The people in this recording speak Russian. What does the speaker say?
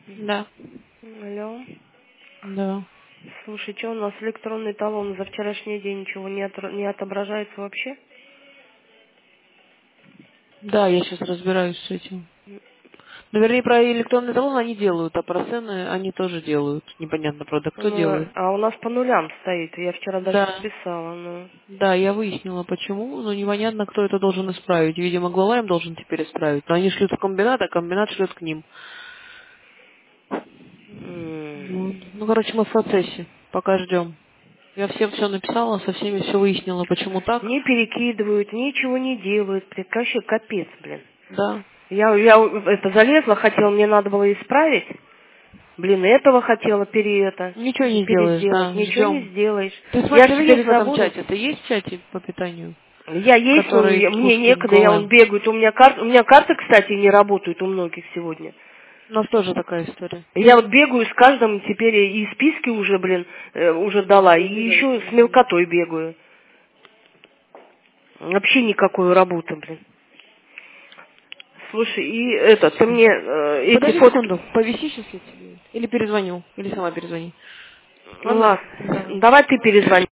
Да. Алло. Да. Слушай, что у нас электронный талон за вчерашний день ничего не отображается вообще? Да, я сейчас разбираюсь с этим. Ну, вернее, про электронный талон они делают, а про цены они тоже делают. Непонятно, правда, кто Ну, делает. а у нас по нулям стоит. Я вчера даже Да. списала, ну. Да, я выяснила, почему, но непонятно, кто это должен исправить. Видимо, глава им должен теперь исправить. Но они шлют в комбинат, а комбинат шлет к ним. Ну, короче, мы в процессе. Пока ждем. Я всем все написала, со всеми все выяснила, почему так. Не перекидывают, ничего не делают. Блин, вообще капец, блин. Да. Я это залезла, хотела, мне надо было исправить. Блин, этого хотела Ничего не сделаешь, переделать. да, Ничего не ждем. сделаешь. Ты Я смотри, есть теперь в этом забуду. чате? Ты есть в чате по питанию? Я есть, но Который мне службы некогда, я главы. он бегаю. У меня карты, кстати, не работают у многих сегодня. У нас тоже такая история. Я вот бегаю с каждым, теперь и списки уже, блин, уже дала, и еще с мелкотой бегаю. Вообще никакой работы, блин. Слушай, и это, ты мне эти Подожди фотки... секунду, повиси сейчас я тебе. Или перезвоню, или сама перезвони. Ну Ладно? ладно, Да. давай ты перезвони.